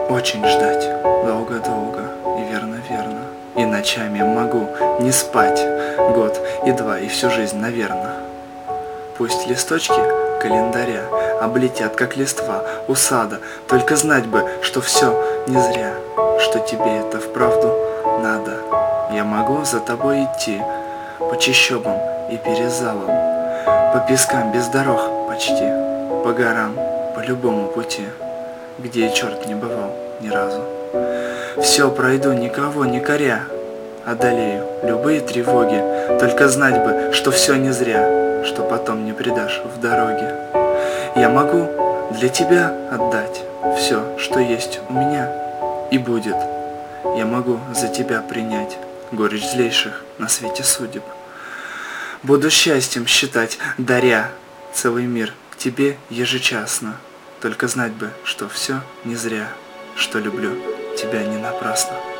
Очень ждать, долго-долго и верно-верно. И ночами могу не спать год и два, и всю жизнь, наверно. Пусть листочки календаря облетят, как листва у сада, только знать бы, что все не зря, что тебе это вправду надо. Я могу за тобой идти по чащобам и перезалам, по пескам без дорог почти, по горам, по любому пути, где и черт не бывал ни разу. Все пройду, никого не коря, одолею любые тревоги, только знать бы, что все не зря, что потом не предашь в дороге. Я могу для тебя отдать все, что есть у меня и будет. Я могу за тебя принять горечь злейших на свете судеб. Буду счастьем считать, даря целый мир тебе ежечасно. Только знать бы, что все не зря, что люблю тебя не напрасно.